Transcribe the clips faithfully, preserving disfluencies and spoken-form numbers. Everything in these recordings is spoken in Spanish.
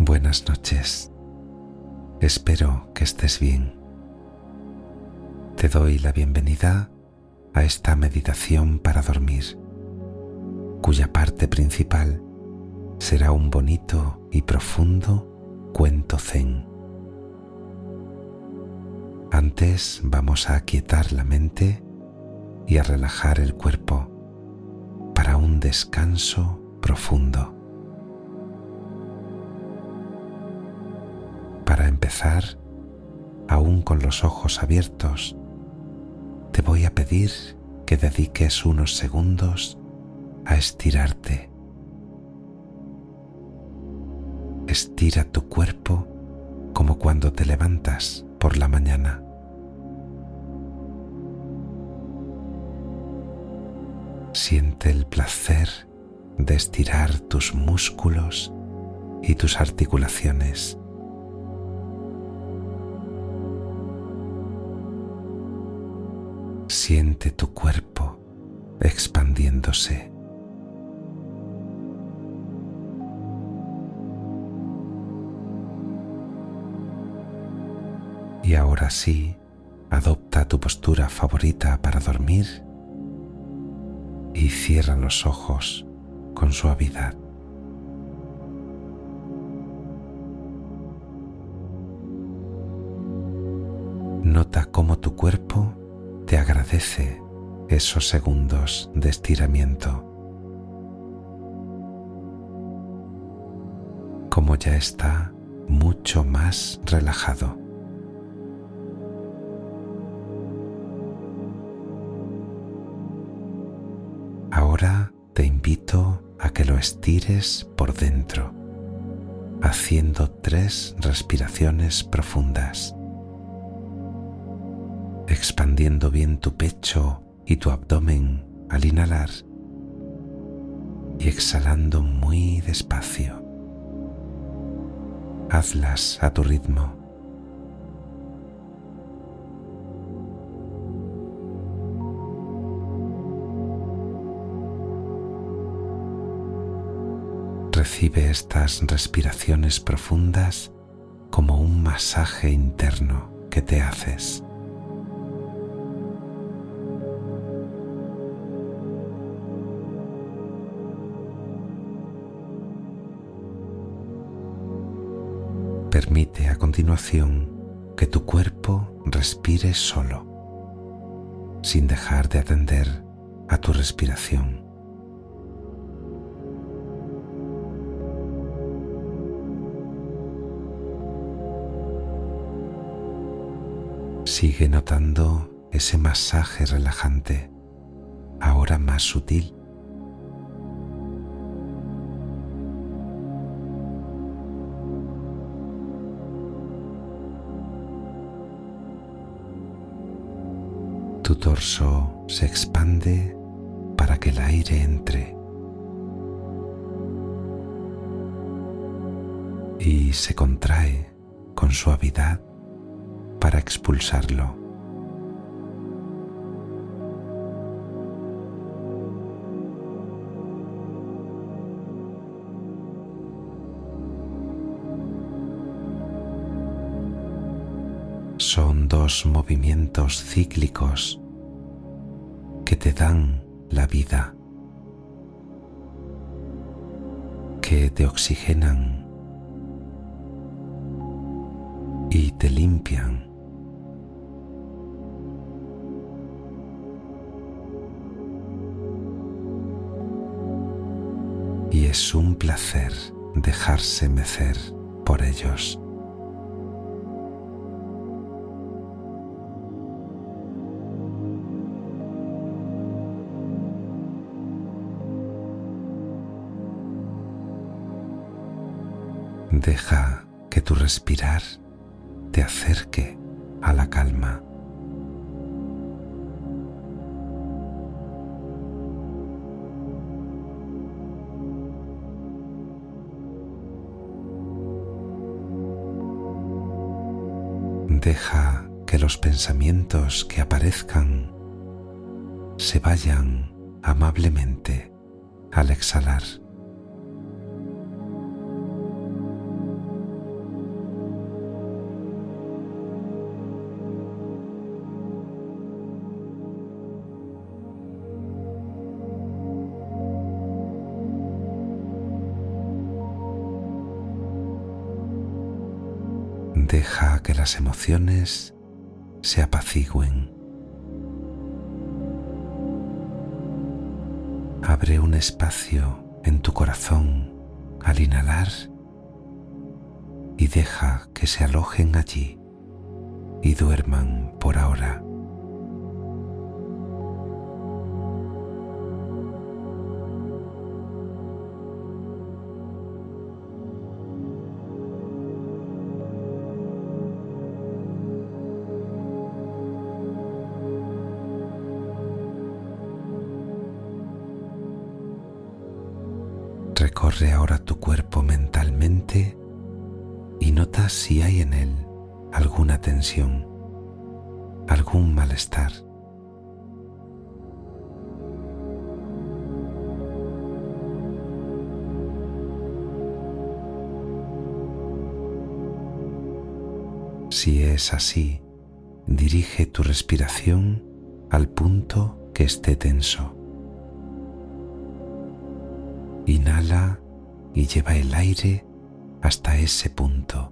Buenas noches. Espero que estés bien. Te doy la bienvenida a esta meditación para dormir, cuya parte principal será un bonito y profundo cuento zen. Antes vamos a aquietar la mente y a relajar el cuerpo para un descanso profundo. Para empezar, aún con los ojos abiertos, te voy a pedir que dediques unos segundos a estirarte. Estira tu cuerpo como cuando te levantas por la mañana. Siente el placer de estirar tus músculos y tus articulaciones. Siente tu cuerpo expandiéndose. Y ahora sí, adopta tu postura favorita para dormir y cierra los ojos con suavidad. Nota cómo tu cuerpo te agradece esos segundos de estiramiento, como ya está mucho más relajado. Ahora te invito a que lo estires por dentro, haciendo tres respiraciones profundas, expandiendo bien tu pecho y tu abdomen al inhalar y exhalando muy despacio. Hazlas a tu ritmo. Recibe estas respiraciones profundas como un masaje interno que te haces. Permite a continuación que tu cuerpo respire solo, sin dejar de atender a tu respiración. Sigue notando ese masaje relajante, ahora más sutil. Tu torso se expande para que el aire entre y se contrae con suavidad para expulsarlo. Son dos movimientos cíclicos que te dan la vida, que te oxigenan y te limpian. Y es un placer dejarse mecer por ellos. Deja que tu respirar te acerque a la calma. Deja que los pensamientos que aparezcan se vayan amablemente al exhalar. Deja que las emociones se apacigüen. Abre un espacio en tu corazón al inhalar y deja que se alojen allí y duerman por ahora. Recorre ahora tu cuerpo mentalmente y nota si hay en él alguna tensión, algún malestar. Si es así, dirige tu respiración al punto que esté tenso. Inhala y lleva el aire hasta ese punto.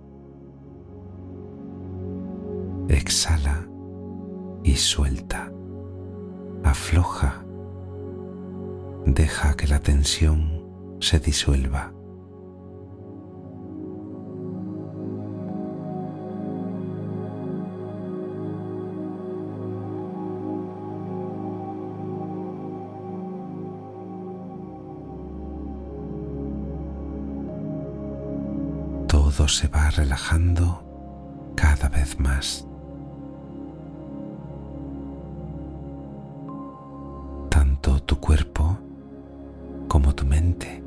Exhala y suelta. Afloja. Deja que la tensión se disuelva. Todo se va relajando cada vez más. Tanto tu cuerpo como tu mente.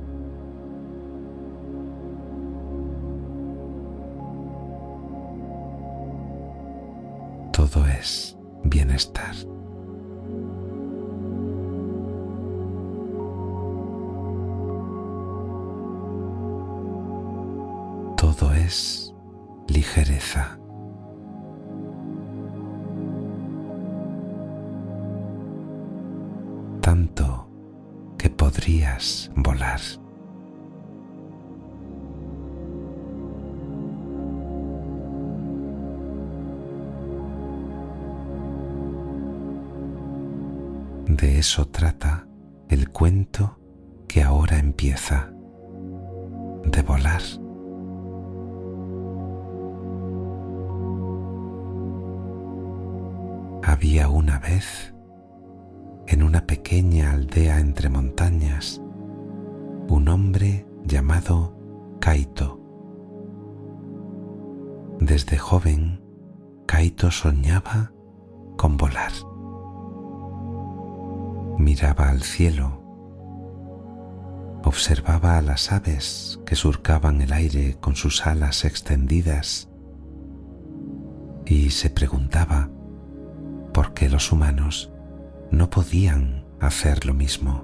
Todo es bienestar. Todo es ligereza. Tanto que podrías volar. De eso trata el cuento que ahora empieza, de volar. Había una vez, en una pequeña aldea entre montañas, un hombre llamado Kaito. Desde joven, Kaito soñaba con volar. Miraba al cielo, observaba a las aves que surcaban el aire con sus alas extendidas y se preguntaba por qué los humanos no podían hacer lo mismo.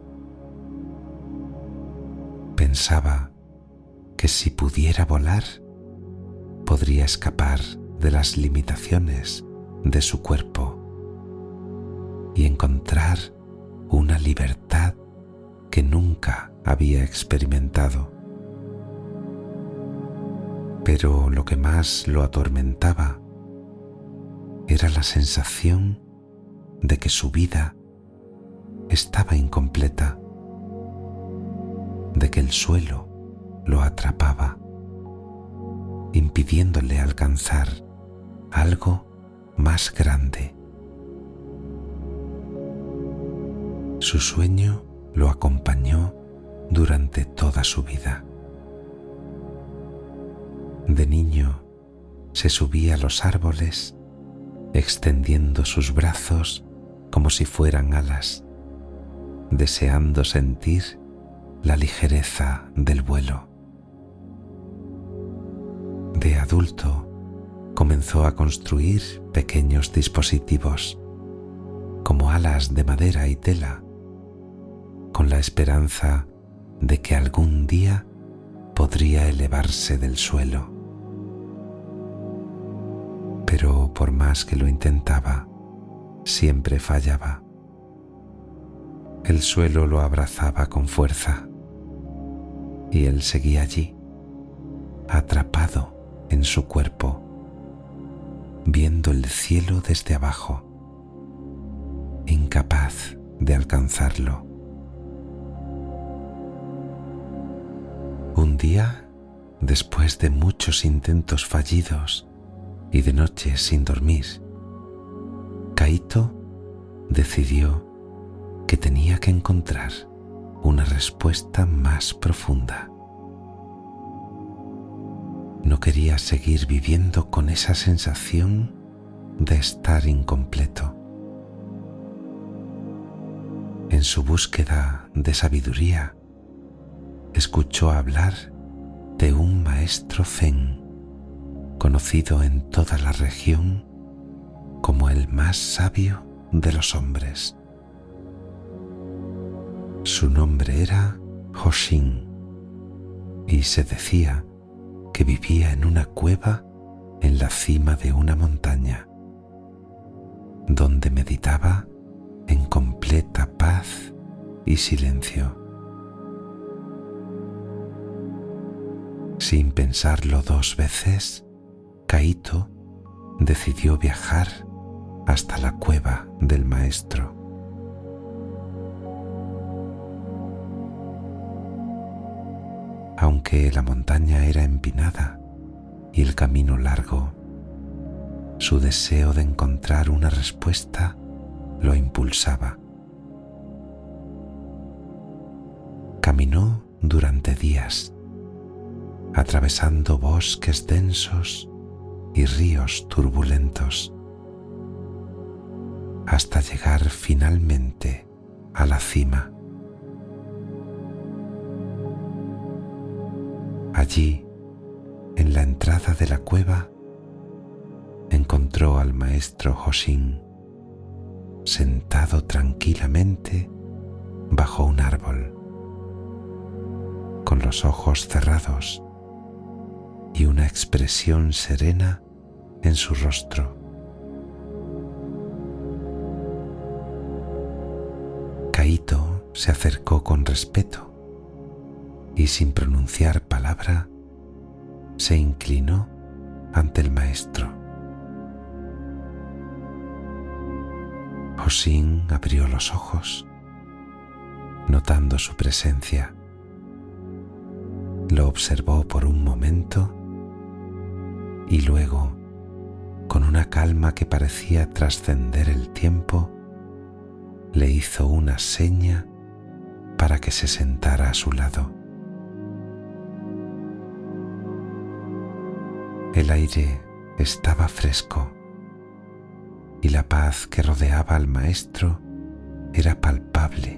Pensaba que si pudiera volar, podría escapar de las limitaciones de su cuerpo y encontrar una libertad que nunca había experimentado. Pero lo que más lo atormentaba era la sensación de que su vida estaba incompleta, de que el suelo lo atrapaba, impidiéndole alcanzar algo más grande. Su sueño lo acompañó durante toda su vida. De niño se subía a los árboles, extendiendo sus brazos como si fueran alas, deseando sentir la ligereza del vuelo. De adulto comenzó a construir pequeños dispositivos, como alas de madera y tela, con la esperanza de que algún día podría elevarse del suelo. Pero por más que lo intentaba, siempre fallaba. El suelo lo abrazaba con fuerza y él seguía allí, atrapado en su cuerpo, viendo el cielo desde abajo, incapaz de alcanzarlo. Un día, después de muchos intentos fallidos y de noches sin dormir, Kaito decidió que tenía que encontrar una respuesta más profunda. No quería seguir viviendo con esa sensación de estar incompleto. En su búsqueda de sabiduría, escuchó hablar de un maestro zen, conocido en toda la región como el más sabio de los hombres. Su nombre era Hoshin y se decía que vivía en una cueva en la cima de una montaña, donde meditaba en completa paz y silencio. Sin pensarlo dos veces, Kaito decidió viajar hasta la cueva del maestro. Aunque la montaña era empinada y el camino largo, su deseo de encontrar una respuesta lo impulsaba. Caminó durante días, atravesando bosques densos y ríos turbulentos, hasta llegar finalmente a la cima. Allí, en la entrada de la cueva, encontró al maestro Hoshin sentado tranquilamente bajo un árbol, con los ojos cerrados y una expresión serena en su rostro. Kaito se acercó con respeto y sin pronunciar palabra se inclinó ante el maestro. Hoshin abrió los ojos, notando su presencia. Lo observó por un momento y luego, con una calma que parecía trascender el tiempo, le hizo una seña para que se sentara a su lado. El aire estaba fresco y la paz que rodeaba al maestro era palpable.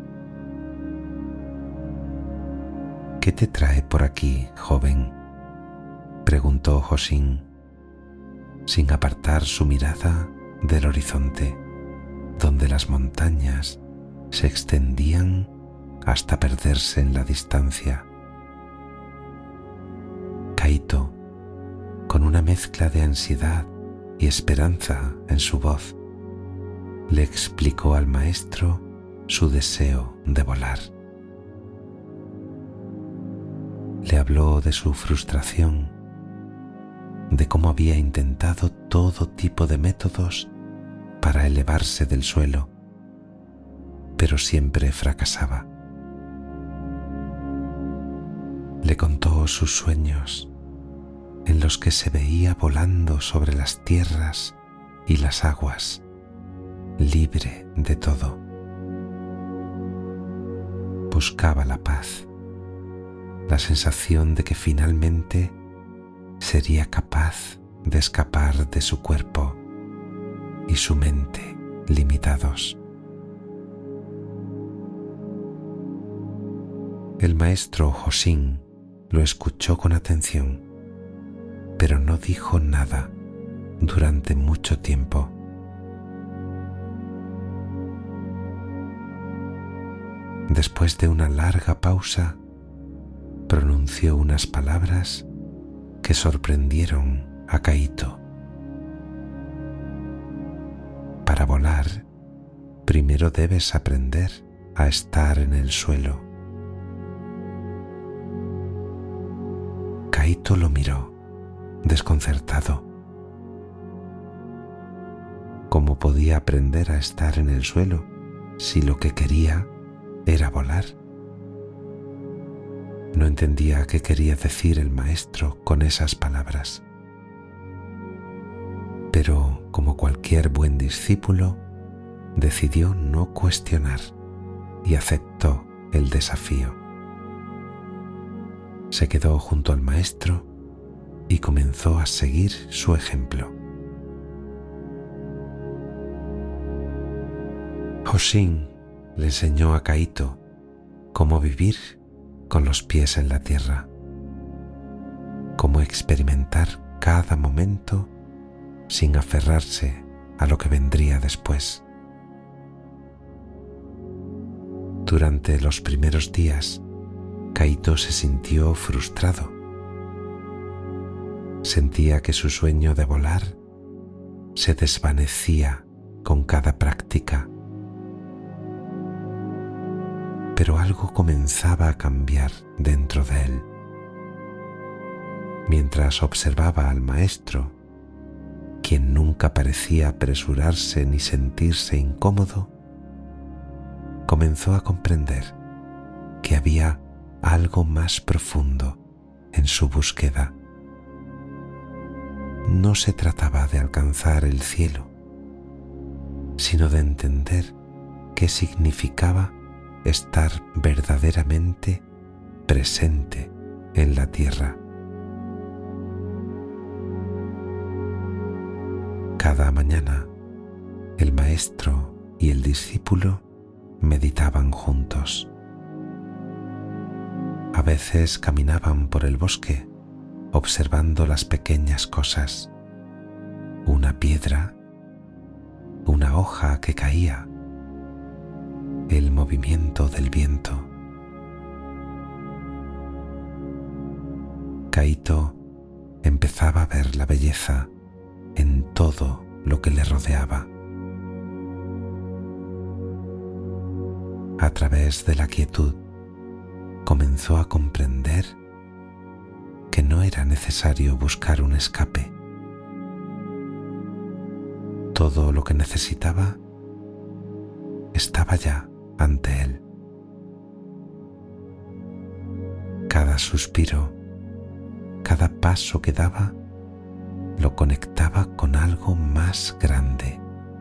¿Qué te trae por aquí, joven?, preguntó Hoshin, sin apartar su mirada del horizonte, donde las montañas se extendían hasta perderse en la distancia. Kaito, con una mezcla de ansiedad y esperanza en su voz, le explicó al maestro su deseo de volar. Le habló de su frustración, de cómo había intentado todo tipo de métodos para elevarse del suelo, pero siempre fracasaba. Le contó sus sueños, en los que se veía volando sobre las tierras y las aguas, libre de todo. Buscaba la paz, la sensación de que finalmente sería capaz de escapar de su cuerpo y su mente limitados. El maestro Hoshin lo escuchó con atención, pero no dijo nada durante mucho tiempo. Después de una larga pausa, pronunció unas palabras que sorprendieron a Kaito. Para volar, primero debes aprender a estar en el suelo. Kaito lo miró desconcertado. ¿Cómo podía aprender a estar en el suelo si lo que quería era volar? No entendía qué quería decir el maestro con esas palabras. Pero, como cualquier buen discípulo, decidió no cuestionar y aceptó el desafío. Se quedó junto al maestro y comenzó a seguir su ejemplo. Hoshin le enseñó a Kaito cómo vivir con los pies en la tierra, cómo experimentar cada momento sin aferrarse a lo que vendría después. Durante los primeros días, Kaito se sintió frustrado. Sentía que su sueño de volar se desvanecía con cada práctica. Pero algo comenzaba a cambiar dentro de él. Mientras observaba al maestro, quien nunca parecía apresurarse ni sentirse incómodo, comenzó a comprender que había algo más profundo en su búsqueda. No se trataba de alcanzar el cielo, sino de entender qué significaba estar verdaderamente presente en la tierra. Cada mañana, el maestro y el discípulo meditaban juntos. A veces caminaban por el bosque observando las pequeñas cosas, una piedra, una hoja que caía, el movimiento del viento. Kaito empezaba a ver la belleza en todo lo que le rodeaba. A través de la quietud, comenzó a comprender que no era necesario buscar un escape. Todo lo que necesitaba estaba ya ante él. Cada suspiro, cada paso que daba, lo conectaba con algo más grande.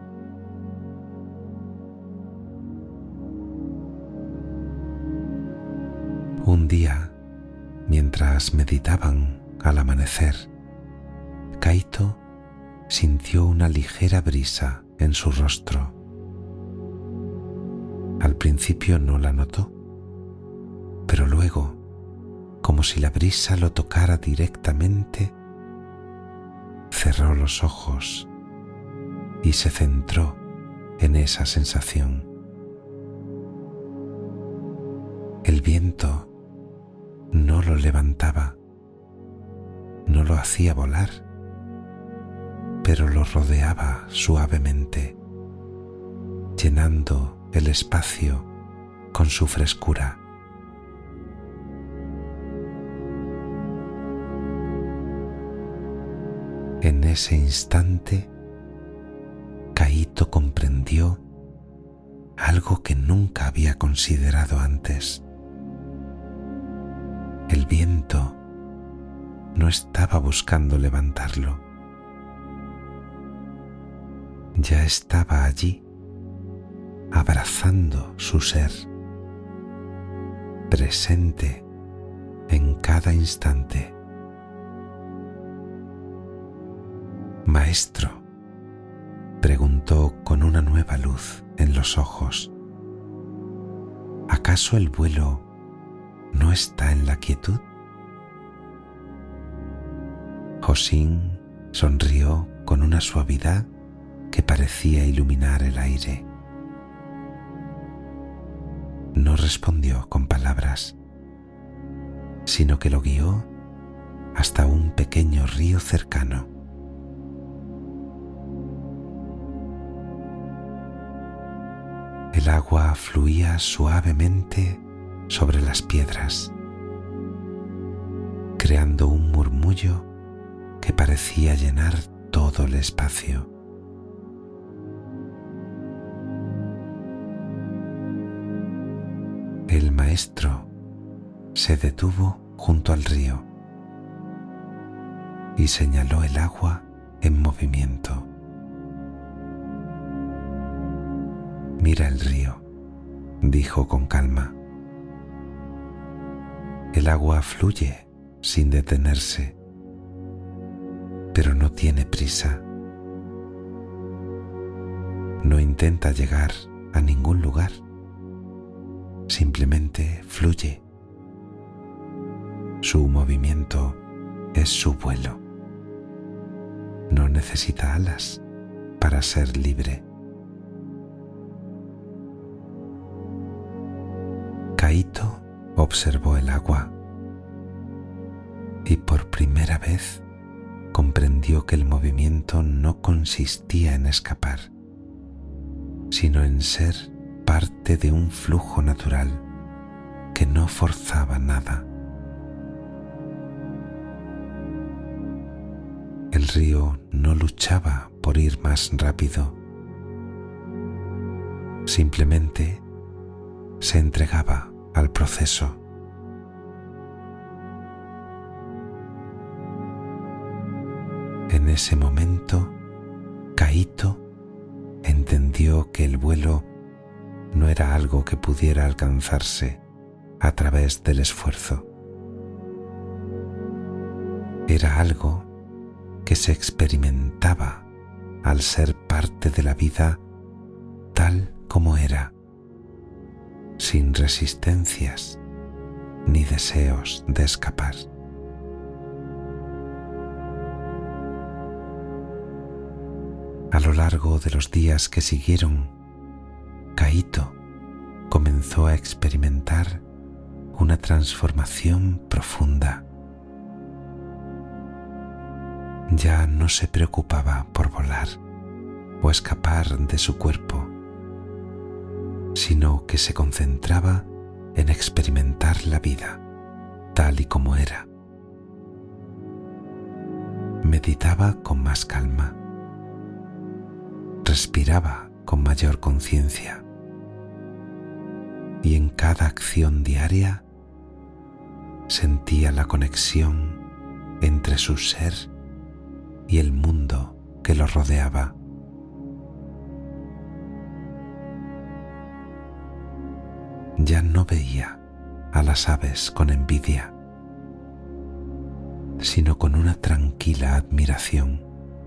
Un día, mientras meditaban al amanecer, Kaito sintió una ligera brisa en su rostro. Al principio no la notó, pero luego, como si la brisa lo tocara directamente, cerró los ojos y se centró en esa sensación. El viento no lo levantaba, no lo hacía volar, pero lo rodeaba suavemente, llenando el espacio con su frescura. En ese instante, Kaito comprendió algo que nunca había considerado antes. El viento no estaba buscando levantarlo. Ya estaba allí, abrazando su ser, presente en cada instante. Maestro, preguntó con una nueva luz en los ojos, ¿acaso el vuelo no está en la quietud? Hoshin sonrió con una suavidad que parecía iluminar el aire. No respondió con palabras, sino que lo guió hasta un pequeño río cercano. El agua fluía suavemente sobre las piedras, creando un murmullo que parecía llenar todo el espacio. El maestro se detuvo junto al río y señaló el agua en movimiento. «Mira el río», dijo con calma. «El agua fluye sin detenerse, pero no tiene prisa. No intenta llegar a ningún lugar, simplemente fluye. Su movimiento es su vuelo. No necesita alas para ser libre». Kaito observó el agua y por primera vez comprendió que el movimiento no consistía en escapar, sino en ser parte de un flujo natural que no forzaba nada. El río no luchaba por ir más rápido, simplemente se entregaba al proceso. En ese momento, Kaito entendió que el vuelo no era algo que pudiera alcanzarse a través del esfuerzo. Era algo que se experimentaba al ser parte de la vida tal como era, sin resistencias ni deseos de escapar. A lo largo de los días que siguieron, Kaito comenzó a experimentar una transformación profunda. Ya no se preocupaba por volar o escapar de su cuerpo, sino que se concentraba en experimentar la vida tal y como era. Meditaba con más calma, respiraba con mayor conciencia y en cada acción diaria sentía la conexión entre su ser y el mundo que lo rodeaba. Ya no veía a las aves con envidia, sino con una tranquila admiración.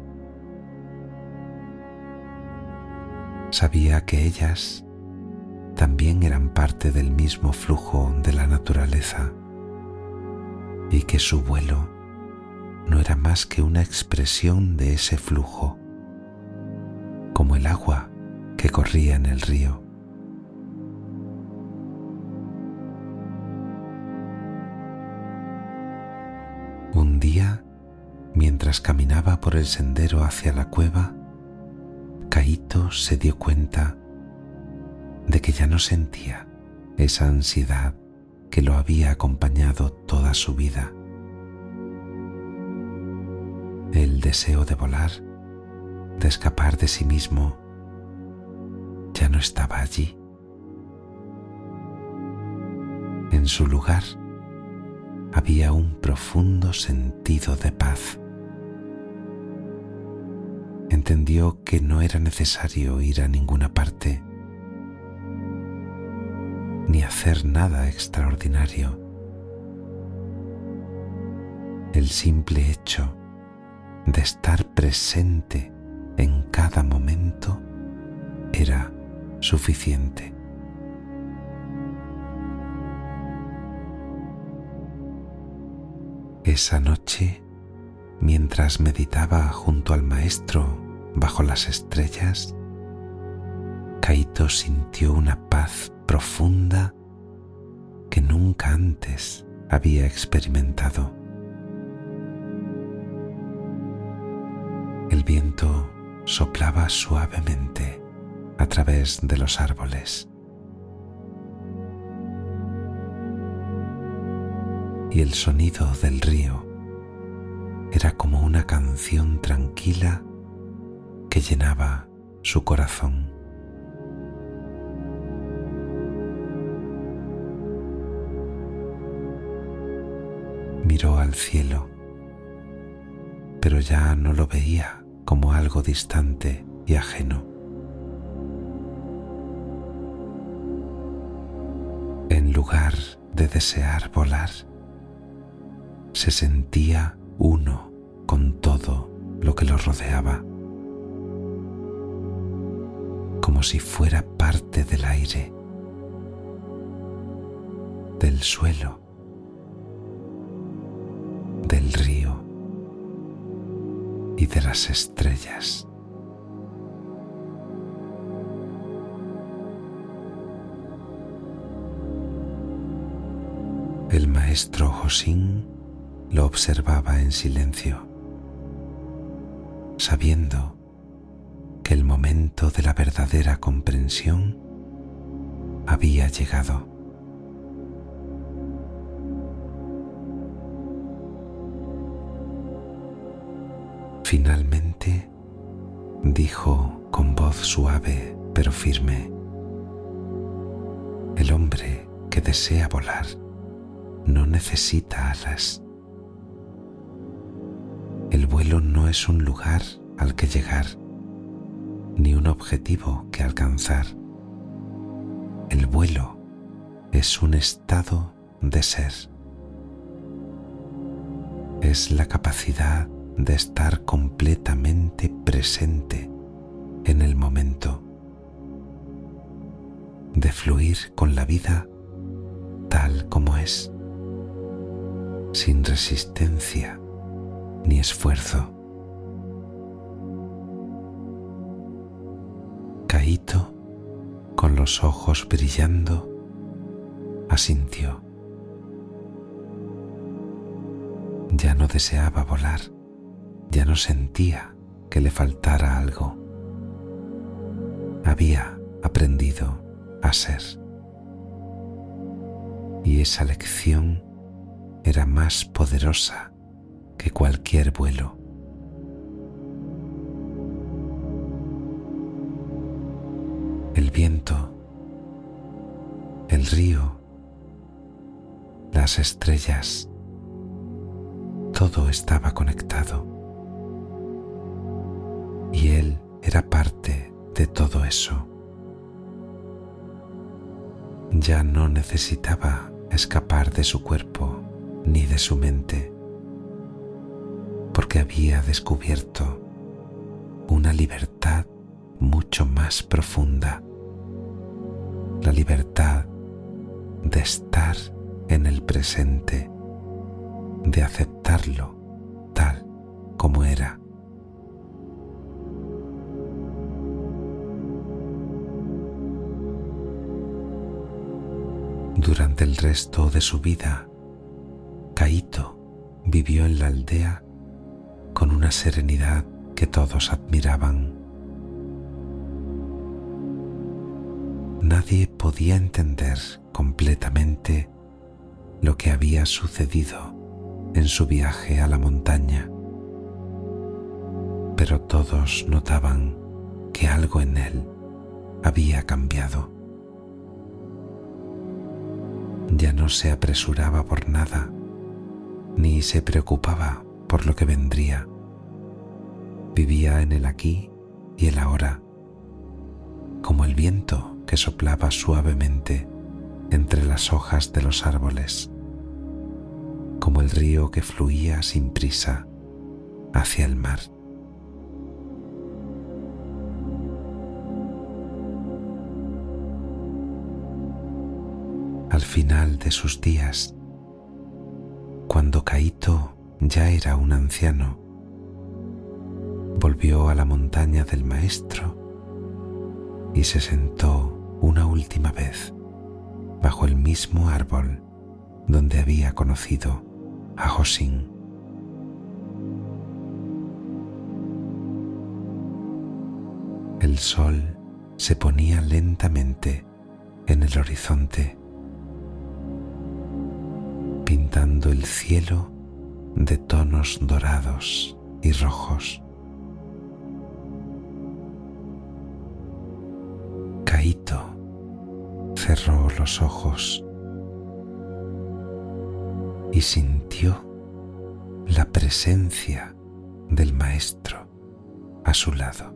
Sabía que ellas también eran parte del mismo flujo de la naturaleza y que su vuelo no era más que una expresión de ese flujo, como el agua que corría en el río. Un día, mientras caminaba por el sendero hacia la cueva, Kaito se dio cuenta de que ya no sentía esa ansiedad que lo había acompañado toda su vida. El deseo de volar, de escapar de sí mismo, ya no estaba allí. En su lugar había un profundo sentido de paz. Entendió que no era necesario ir a ninguna parte, ni hacer nada extraordinario. El simple hecho de estar presente en cada momento era suficiente. Esa noche, mientras meditaba junto al maestro bajo las estrellas, Kaito sintió una paz profunda que nunca antes había experimentado. El viento soplaba suavemente a través de los árboles y el sonido del río era como una canción tranquila que llenaba su corazón. Miró al cielo, pero ya no lo veía como algo distante y ajeno. En lugar de desear volar, se sentía uno con todo lo que lo rodeaba, como si fuera parte del aire, del suelo, del río y de las estrellas. El maestro Josín lo observaba en silencio, sabiendo que el momento de la verdadera comprensión había llegado. Finalmente dijo con voz suave pero firme: el hombre que desea volar no necesita alas. El vuelo no es un lugar al que llegar, ni un objetivo que alcanzar. El vuelo es un estado de ser. Es la capacidad de estar completamente presente en el momento, de fluir con la vida tal como es, sin resistencia ni esfuerzo. Caíto, con los ojos brillando, asintió. Ya no deseaba volar, ya no sentía que le faltara algo. Había aprendido a ser. Y esa lección era más poderosa que cualquier vuelo. El viento, el río, las estrellas, todo estaba conectado. Y él era parte de todo eso. Ya no necesitaba escapar de su cuerpo ni de su mente, porque había descubierto una libertad mucho más profunda, la libertad de estar en el presente, de aceptarlo tal como era. Durante el resto de su vida, Caíto vivió en la aldea con una serenidad que todos admiraban. Nadie podía entender completamente lo que había sucedido en su viaje a la montaña, pero todos notaban que algo en él había cambiado. Ya no se apresuraba por nada, ni se preocupaba por lo que vendría. Vivía en el aquí y el ahora, como el viento que soplaba suavemente entre las hojas de los árboles, como el río que fluía sin prisa hacia el mar. Al final de sus días, cuando Caíto ya era un anciano, volvió a la montaña del maestro y se sentó una última vez bajo el mismo árbol donde había conocido a Josín. El sol se ponía lentamente en el horizonte, pintando el cielo de tonos dorados y rojos. Kaito cerró los ojos y sintió la presencia del maestro a su lado.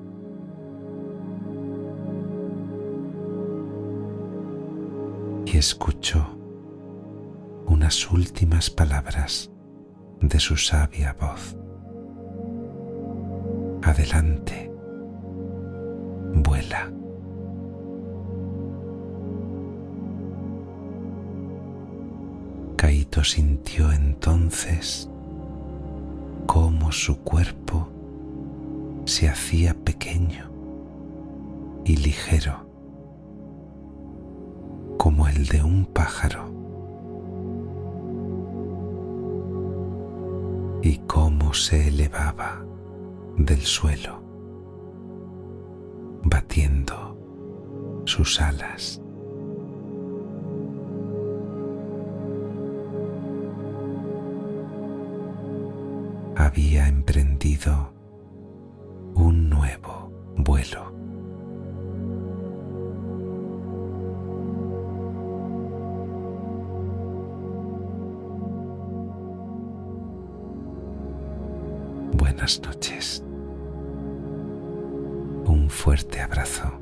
Y escuchó unas últimas palabras de su sabia voz. Adelante, vuela. Kaito sintió entonces cómo su cuerpo se hacía pequeño y ligero, como el de un pájaro, y cómo se elevaba del suelo, batiendo sus alas. Había emprendido un nuevo vuelo. Buenas noches. Un fuerte abrazo.